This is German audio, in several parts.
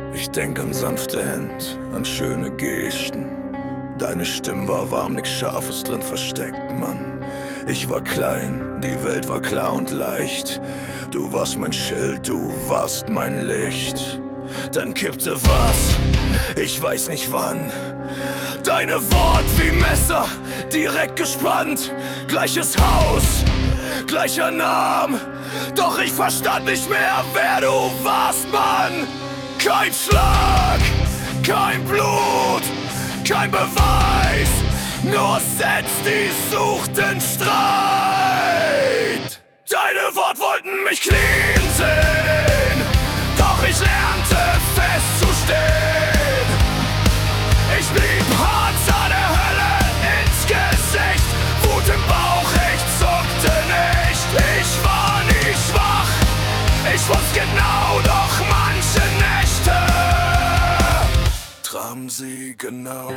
Ich denk an sanfte Hand, an schöne Gesten. Deine Stimme war warm, nix Scharfes drin versteckt, Mann. Ich war klein, die Welt war klar und leicht. Du warst mein Schild, du warst mein Licht. Dann kippte was, ich weiß nicht wann. Deine Wort wie Messer, direkt gespannt. Gleiches Haus, gleicher Name. Doch ich verstand nicht mehr, wer du warst, Mann. Kein Schlag, kein Blut, kein Beweis, nur Sets, die suchten Streit. Deine Worte wollten mich clean sehen, doch ich lernte festzustehen. Ich blieb hart an der Hölle ins Gesicht, Wut im Bauch, ich zuckte nicht. Ich war nie schwach, ich wusste genau, doch manche Nächte traben sie genau.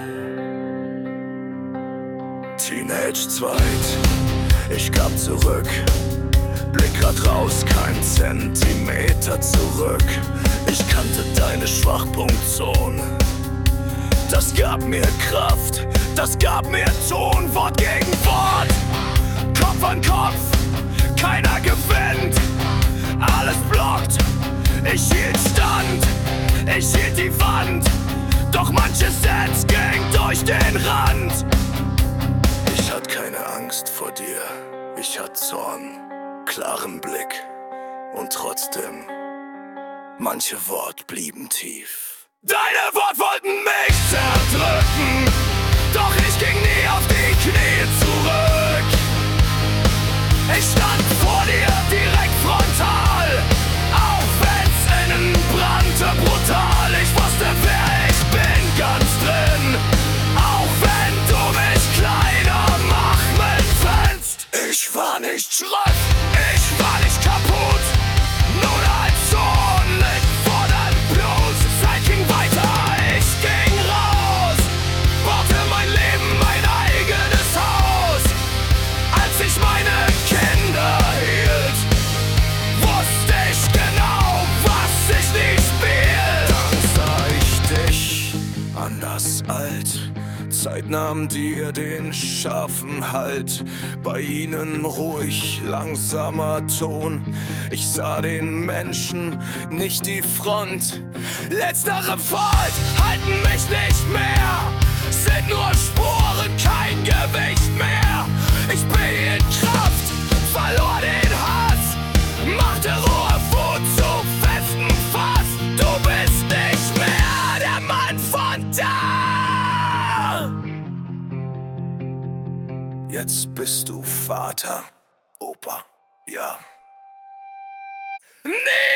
Teenage Zweit, ich gab zurück, Blick grad raus, kein Zentimeter zurück. Ich kannte deine Schwachpunktzone, das gab mir Kraft, das gab mir Ton. Wort gegen Wort, Kopf an Kopf, keiner gewinnt, alles blockt. Ich hielt stand, ich hielt die Wand, doch manches Netz ging durch den Rand. Ich hatte keine Angst vor dir, ich hatte Zorn, klaren Blick und trotzdem, manche Wort blieben tief. Deine Wort wollten mich zerdrücken, doch ich ging nie auf die Knie zurück. Ich stand vor dir direkt frontal, auch wenn's innen brannte brutal. Ich wusste, wer ich bin, ganz drin, auch wenn du mich kleiner machen willst. Ich war nicht schroff, ich war nicht kaputt, nur ein Zornlicht vor deinem Blut. Zeit ging weiter, ich ging raus, baute mein Leben, mein eigenes Haus. Als ich meine Kinder hielt, wusste ich genau, was ich nicht spiel. Dann sah ich dich anders alt, Zeit nahm dir den scharfen Halt. Bei ihnen ruhig, langsamer Ton. Ich sah den Menschen, nicht die Front. Letztere Fahrt halten mich nicht mehr, sind nur Spuren, kein Gewicht mehr. Ich behielt Kraft, verlor den Hass, machte rohe Wut zu festem Fass. Du bist nicht mehr der Mann von da. Jetzt bist du Vater, Opa, ja. Nee!